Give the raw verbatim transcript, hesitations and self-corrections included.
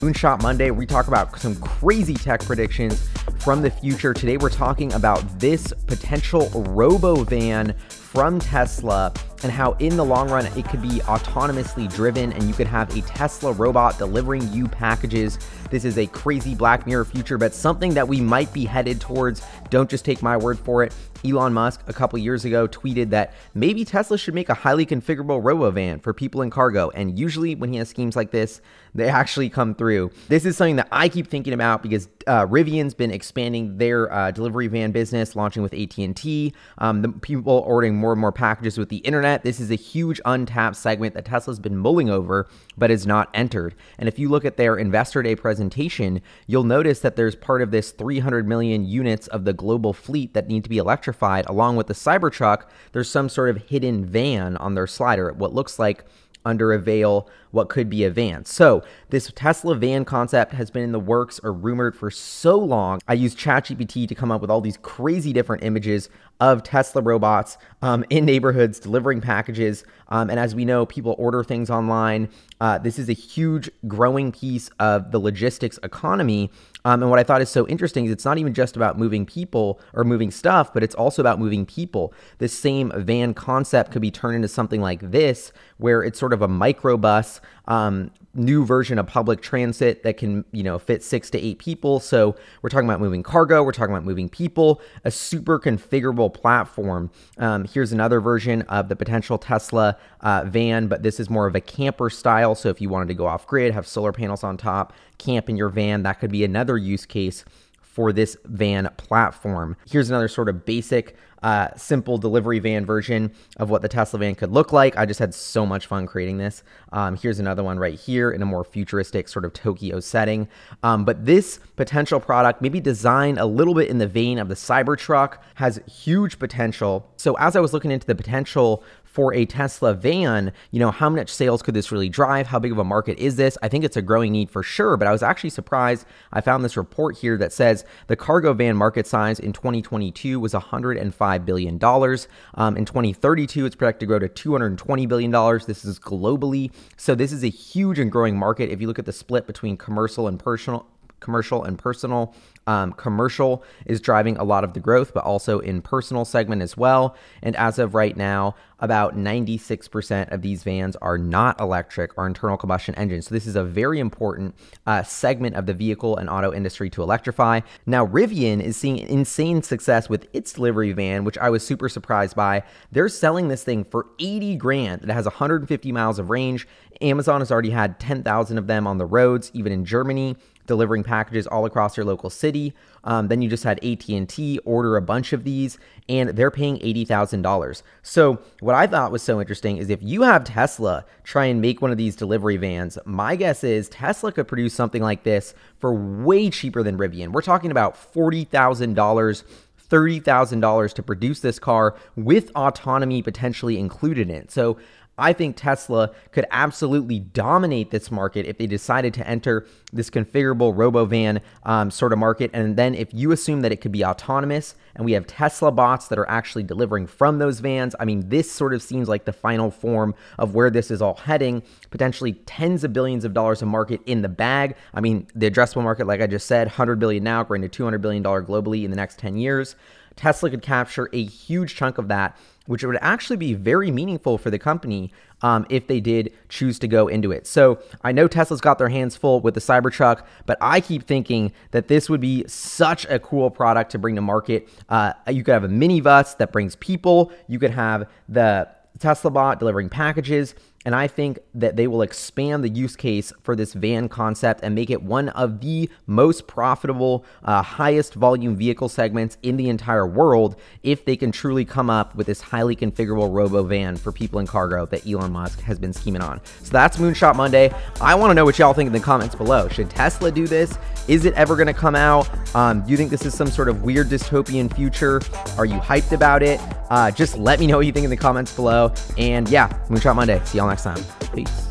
Moonshot Monday, we talk about some crazy tech predictions from the future. Today, we're talking about this potential robo-van from Tesla and how in the long run, it could be autonomously driven and you could have a Tesla robot delivering you packages. This is a crazy Black Mirror future, but something that we might be headed towards. Don't just take my word for it. Elon Musk a couple years ago tweeted that maybe Tesla should make a highly configurable robo-van for people in cargo. And usually when he has schemes like this, they actually come through. This is something that I keep thinking about because uh, Rivian's been expanding their uh, delivery van business, launching with A T and T. Um, the people ordering more and more packages with the internet. This is a huge untapped segment that Tesla's been mulling over, but has not entered. And if you look at their Investor Day presentation, you'll notice that there's part of this three hundred million units of the global fleet that need to be electrified. Along with the Cybertruck, there's some sort of hidden van on their slider, what looks like under a veil, what could be a van. So this Tesla van concept has been in the works or rumored for so long. I used ChatGPT to come up with all these crazy different images of Tesla robots um, in neighborhoods delivering packages. Um, and as we know, people order things online. Uh, this is a huge growing piece of the logistics economy. Um, and what I thought is so interesting is it's not even just about moving people or moving stuff, but it's also about moving people. This same van concept could be turned into something like this, where it's sort of a microbus, um, new version of public transit that can, you know, fit six to eight people. So we're talking about moving cargo, we're talking about moving people, a super configurable platform. Um, here's another version of the potential Tesla uh, van, but this is more of a camper style. So if you wanted to go off grid, have solar panels on top, camp in your van, that could be another use case for this van platform. Here's another sort of basic, uh, simple delivery van version of what the Tesla van could look like. I just had so much fun creating this. Um, here's another one right here in a more futuristic sort of Tokyo setting. Um, but this potential product, maybe designed a little bit in the vein of the Cybertruck, has huge potential. So as I was looking into the potential for a Tesla van, you know, how much sales could this really drive? How big of a market is this? I think it's a growing need for sure, but I was actually surprised. I found this report here that says the cargo van market size in twenty twenty-two was one hundred five billion dollars. Um, in twenty thirty-two, it's projected to grow to two hundred twenty billion dollars. This is globally. So this is a huge and growing market. If you look at the split between commercial and personal, commercial and personal, Um, commercial is driving a lot of the growth, but also in personal segment as well. And as of right now, about ninety-six percent of these vans are not electric or internal combustion engines. So this is a very important uh, segment of the vehicle and auto industry to electrify. Now, Rivian is seeing insane success with its delivery van, which I was super surprised by. They're selling this thing for eighty grand. It has one hundred fifty miles of range. Amazon has already had ten thousand of them on the roads, even in Germany, delivering packages all across your local city. Um, then you just had A T and T order a bunch of these, and they're paying eighty thousand dollars. So what I thought was so interesting is if you have Tesla try and make one of these delivery vans, my guess is Tesla could produce something like this for way cheaper than Rivian. We're talking about forty thousand dollars, thirty thousand dollars to produce this car with autonomy potentially included in it. So I think Tesla could absolutely dominate this market if they decided to enter this configurable robo-van um, sort of market. And then if you assume that it could be autonomous and we have Tesla bots that are actually delivering from those vans, I mean, this sort of seems like the final form of where this is all heading, potentially tens of billions of dollars of market in the bag. I mean, the addressable market, like I just said, one hundred billion dollars now, growing to two hundred billion dollars globally in the next ten years. Tesla could capture a huge chunk of that, which would actually be very meaningful for the company um, if they did choose to go into it. So I know Tesla's got their hands full with the Cybertruck, but I keep thinking that this would be such a cool product to bring to market. Uh, you could have a minibus that brings people. You could have the Tesla bot delivering packages. And I think that they will expand the use case for this van concept and make it one of the most profitable, uh, highest volume vehicle segments in the entire world if they can truly come up with this highly configurable robo van for people in cargo that Elon Musk has been scheming on. So that's Moonshot Monday. I want to know what y'all think in the comments below. Should Tesla do this? Is it ever going to come out? Um, do you think this is some sort of weird dystopian future? Are you hyped about it? Uh, just let me know what you think in the comments below. And yeah, Moonshot Monday. See y'all next time. Peace.